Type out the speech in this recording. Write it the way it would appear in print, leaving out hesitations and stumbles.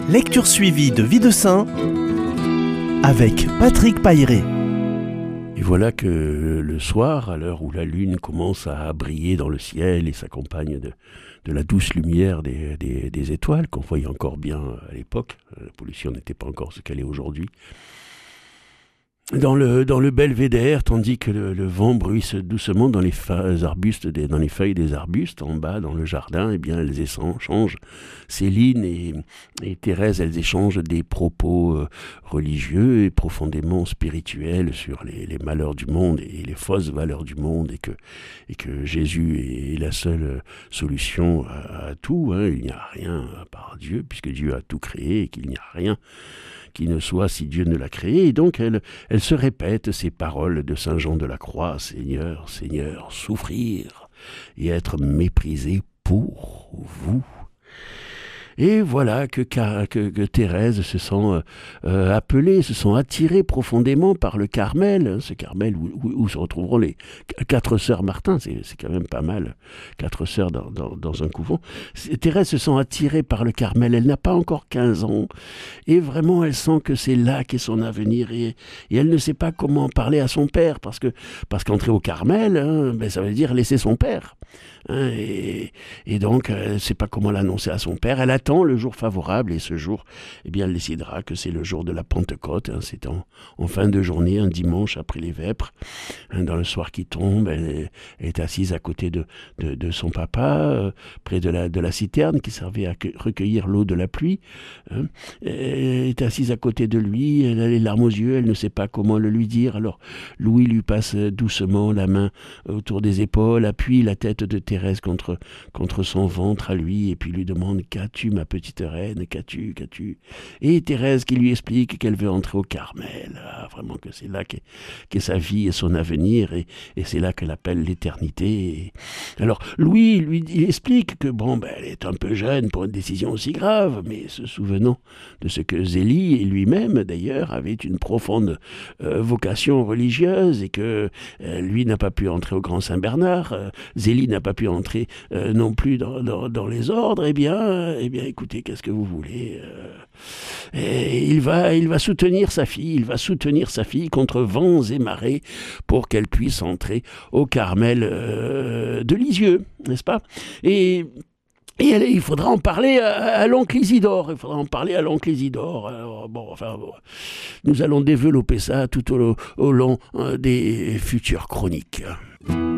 Lecture suivie de Vie de Saint avec Patrick Pailleret. Et voilà que le soir, à l'heure où la lune commence à briller dans le ciel et s'accompagne de la douce lumière des étoiles, qu'on voyait encore bien à l'époque, la pollution n'était pas encore ce qu'elle est aujourd'hui, dans le belvédère, tandis que le vent bruisse doucement dans les arbustes, dans les feuilles des arbustes, en bas dans le jardin, eh bien elles échangent, Céline et Thérèse, elles échangent des propos religieux et profondément spirituels sur les malheurs du monde et les fausses valeurs du monde, et que Jésus est la seule solution à tout, hein. Il n'y a rien à part Dieu, puisque Dieu a tout créé et qu'il n'y a rien qui ne soit si Dieu ne l'a créé. Et donc elle se répète ces paroles de Saint Jean de la Croix: Seigneur, Seigneur, souffrir et être méprisé pour vous. Et voilà que Thérèse se sent appelée, se sent attirée profondément par le Carmel, ce Carmel où se retrouveront les 4 sœurs Martin, c'est quand même pas mal, 4 sœurs dans un couvent. Thérèse se sent attirée par le Carmel, elle n'a pas encore 15 ans, et vraiment elle sent que c'est là qu'est son avenir, et elle ne sait pas comment parler à son père, parce qu'entrer au Carmel, hein, ça veut dire laisser son père. Hein, et donc elle ne sait pas comment l'annoncer à son père. Elle attend le jour favorable, et ce jour, eh bien, elle décidera que c'est le jour de la Pentecôte, hein. C'est en fin de journée, un dimanche après les vêpres, hein, dans le soir qui tombe. Elle est assise à côté de son papa, près de la citerne qui servait à recueillir l'eau de la pluie, hein. Elle est assise à côté de lui, elle a les larmes aux yeux, elle ne sait pas comment le lui dire. Alors Louis lui passe doucement la main autour des épaules, appuie la tête de Thérèse contre son ventre à lui, et puis lui demande: qu'as-tu, ma petite reine, qu'as-tu? Et Thérèse qui lui explique qu'elle veut entrer au Carmel, vraiment que c'est là qu'est sa vie et son avenir, et c'est là qu'elle appelle l'éternité. Alors Louis lui explique que elle est un peu jeune pour une décision aussi grave, mais se souvenant de ce que Zélie, et lui-même d'ailleurs, avait une profonde vocation religieuse, et que lui n'a pas pu entrer au Grand Saint-Bernard, Zélie n'a pas pu entrer non plus dans les ordres, eh bien écoutez, qu'est-ce que vous voulez, et il va soutenir sa fille, contre vents et marées, pour qu'elle puisse entrer au Carmel de Lisieux, n'est-ce pas? Et il faudra en parler à l'oncle Isidore. Alors, nous allons développer ça tout au long des futures chroniques.